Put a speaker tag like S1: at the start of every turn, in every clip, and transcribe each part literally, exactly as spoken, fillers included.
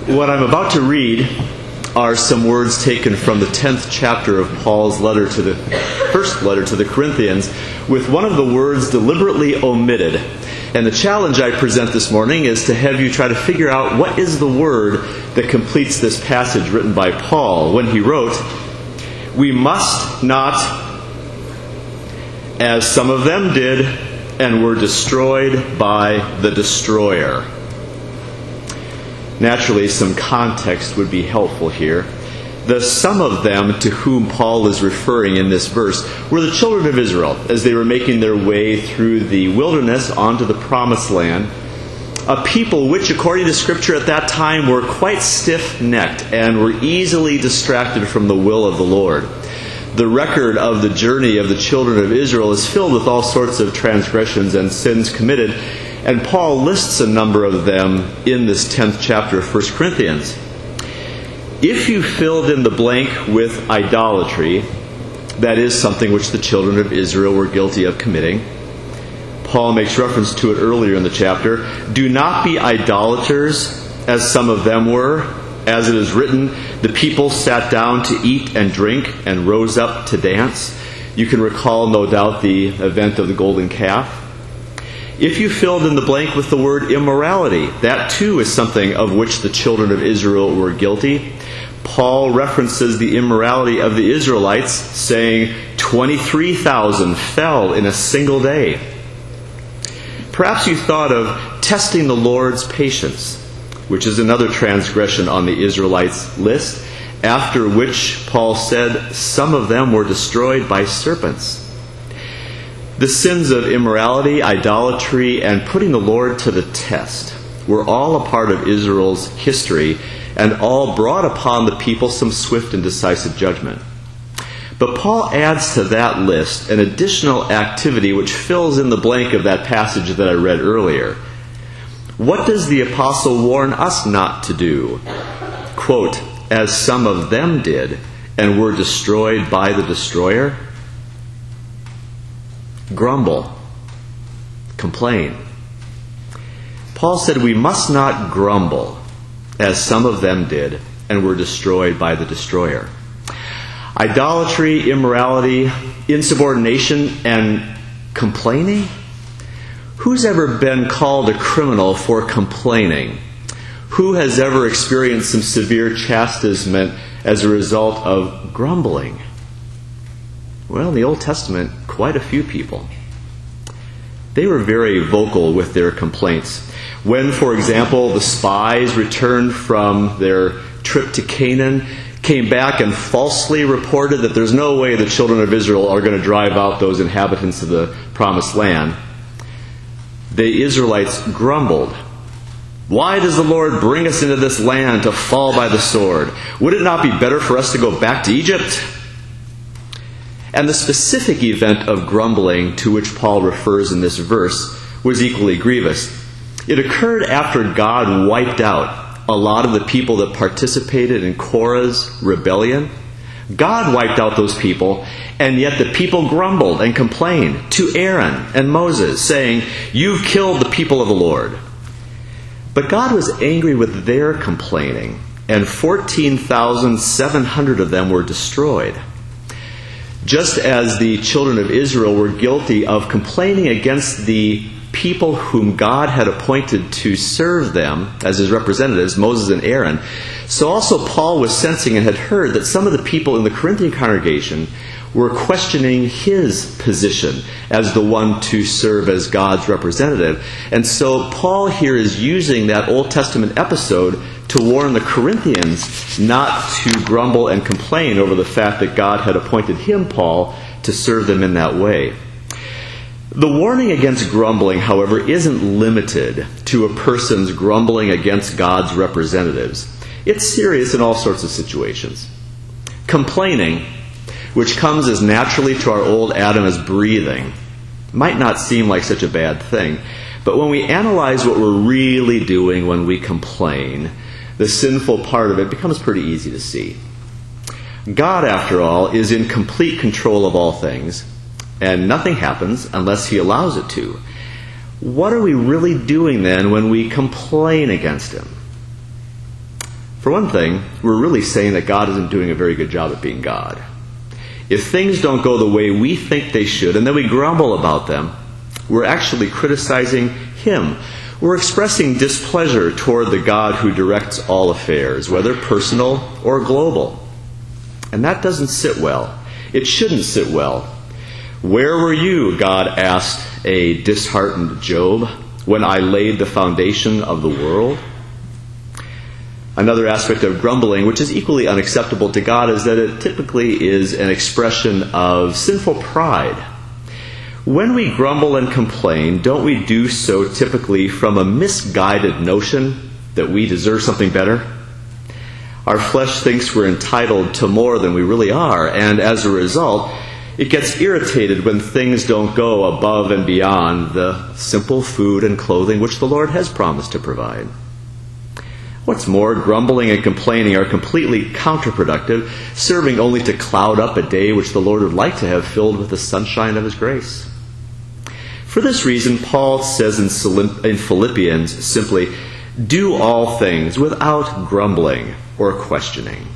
S1: What I'm about to read are some words taken from the tenth chapter of Paul's letter to the first letter to the Corinthians, with one of the words deliberately omitted. And the challenge I present this morning is to have you try to figure out what is the word that completes this passage written by Paul when he wrote, "We must not, as some of them did, and were destroyed by the destroyer." Naturally, some context would be helpful here. The some of them to whom Paul is referring in this verse were the children of Israel as they were making their way through the wilderness onto the promised land, a people which, according to Scripture at that time, were quite stiff-necked and were easily distracted from the will of the Lord. The record of the journey of the children of Israel is filled with all sorts of transgressions and sins committed, and Paul lists a number of them in this tenth chapter of First Corinthians. If you filled in the blank with idolatry, that is something which the children of Israel were guilty of committing. Paul makes reference to it earlier in the chapter. "Do not be idolaters, as some of them were. As it is written, the people sat down to eat and drink and rose up to dance." You can recall, no doubt, the event of the golden calf. If you filled in the blank with the word immorality, that too is something of which the children of Israel were guilty. Paul references the immorality of the Israelites, saying twenty-three thousand fell in a single day. Perhaps you thought of testing the Lord's patience, which is another transgression on the Israelites' list, after which Paul said some of them were destroyed by serpents. The sins of immorality, idolatry, and putting the Lord to the test were all a part of Israel's history, and all brought upon the people some swift and decisive judgment. But Paul adds to that list an additional activity which fills in the blank of that passage that I read earlier. What does the apostle warn us not to do? Quote, "As some of them did, and were destroyed by the destroyer." Grumble. Complain. Paul said we must not grumble, as some of them did, and were destroyed by the destroyer. Idolatry, immorality, insubordination, and complaining? Who's ever been called a criminal for complaining? Who has ever experienced some severe chastisement as a result of grumbling? Well, in the Old Testament, quite a few people. They were very vocal with their complaints. When, for example, the spies returned from their trip to Canaan, came back and falsely reported that there's no way the children of Israel are going to drive out those inhabitants of the promised land, the Israelites grumbled. "Why does the Lord bring us into this land to fall by the sword? Would it not be better for us to go back to Egypt?" And the specific event of grumbling to which Paul refers in this verse was equally grievous. It occurred after God wiped out a lot of the people that participated in Korah's rebellion. God wiped out those people, and yet the people grumbled and complained to Aaron and Moses, saying, "You've killed the people of the Lord." But God was angry with their complaining, and fourteen thousand seven hundred of them were destroyed. Just as the children of Israel were guilty of complaining against the people whom God had appointed to serve them as his representatives, Moses and Aaron, so also Paul was sensing and had heard that some of the people in the Corinthian congregation were questioning his position as the one to serve as God's representative. And so Paul here is using that Old Testament episode to warn the Corinthians not to grumble and complain over the fact that God had appointed him, Paul, to serve them in that way. The warning against grumbling, however, isn't limited to a person's grumbling against God's representatives. It's serious in all sorts of situations. Complaining, which comes as naturally to our old Adam as breathing, might not seem like such a bad thing. But when we analyze what we're really doing when we complain, the sinful part of it becomes pretty easy to see. God, after all, is in complete control of all things, and nothing happens unless he allows it to. What are we really doing then when we complain against him? For one thing, we're really saying that God isn't doing a very good job at being God. If things don't go the way we think they should, and then we grumble about them, we're actually criticizing Him. We're expressing displeasure toward the God who directs all affairs, whether personal or global. And that doesn't sit well. It shouldn't sit well. Where were you, God asked a disheartened Job, when I laid the foundation of the world? Another aspect of grumbling, which is equally unacceptable to God, is that it typically is an expression of sinful pride. When we grumble and complain, don't we do so typically from a misguided notion that we deserve something better? Our flesh thinks we're entitled to more than we really are, and as a result, it gets irritated when things don't go above and beyond the simple food and clothing which the Lord has promised to provide. What's more, grumbling and complaining are completely counterproductive, serving only to cloud up a day which the Lord would like to have filled with the sunshine of His grace. For this reason, Paul says in Philippians simply, do all things without grumbling or questioning.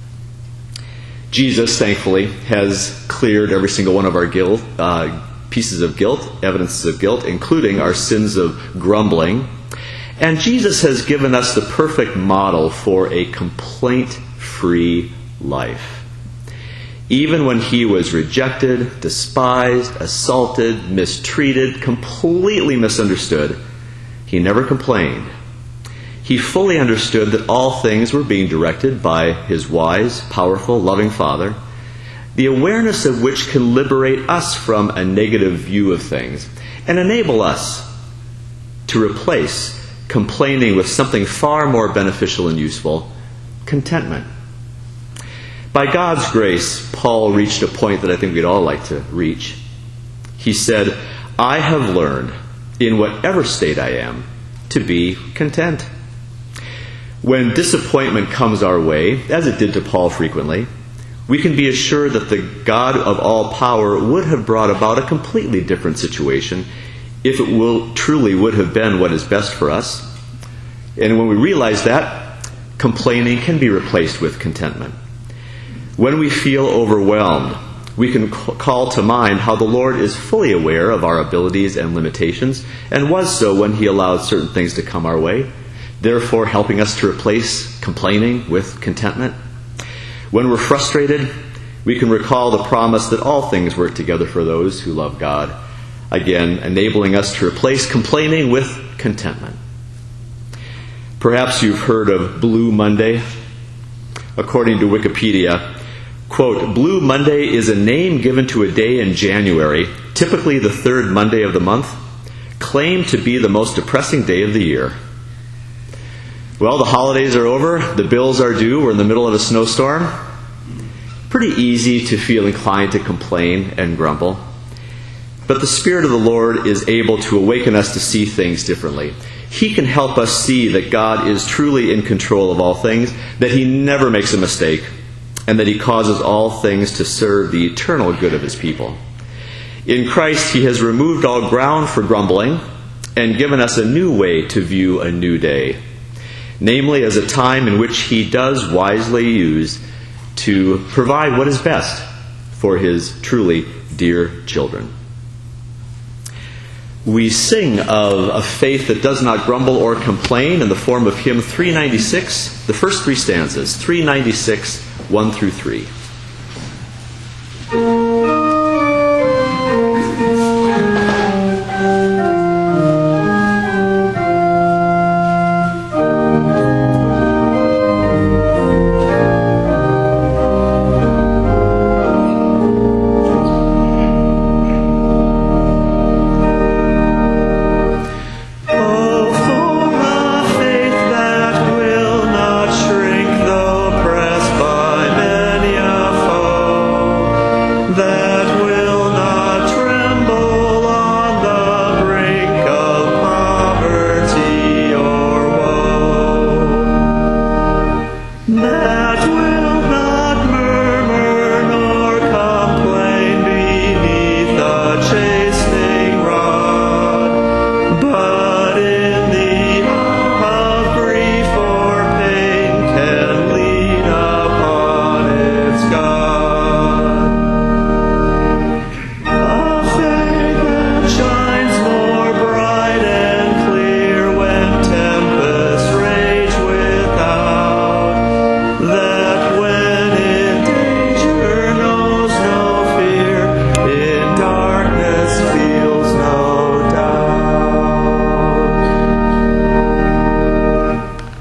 S1: Jesus, thankfully, has cleared every single one of our guilt, uh, pieces of guilt, evidences of guilt, including our sins of grumbling. And Jesus has given us the perfect model for a complaint-free life. Even when He was rejected, despised, assaulted, mistreated, completely misunderstood, He never complained. He fully understood that all things were being directed by His wise, powerful, loving Father, the awareness of which can liberate us from a negative view of things and enable us to replace complaining with something far more beneficial and useful, contentment. By God's grace, Paul reached a point that I think we'd all like to reach. He said, I have learned, in whatever state I am, to be content. When disappointment comes our way, as it did to Paul frequently, we can be assured that the God of all power would have brought about a completely different situation if it will truly would have been what is best for us. And when we realize that, complaining can be replaced with contentment. When we feel overwhelmed, we can call to mind how the Lord is fully aware of our abilities and limitations, and was so when He allowed certain things to come our way, therefore helping us to replace complaining with contentment. When we're frustrated, we can recall the promise that all things work together for those who love God, again enabling us to replace complaining with contentment. Perhaps you've heard of Blue Monday. According to Wikipedia, quote, Blue Monday is a name given to a day in January, typically the third Monday of the month, claimed to be the most depressing day of the year. Well, the holidays are over, the bills are due, we're in the middle of a snowstorm. Pretty easy to feel inclined to complain and grumble. But the Spirit of the Lord is able to awaken us to see things differently. He can help us see that God is truly in control of all things, that He never makes a mistake, and that He causes all things to serve the eternal good of His people. In Christ, He has removed all ground for grumbling and given us a new way to view a new day, namely as a time in which He does wisely use to provide what is best for His truly dear children. We sing of a faith that does not grumble or complain in the form of hymn three ninety-six, the first three stanzas, three ninety-six, one through three.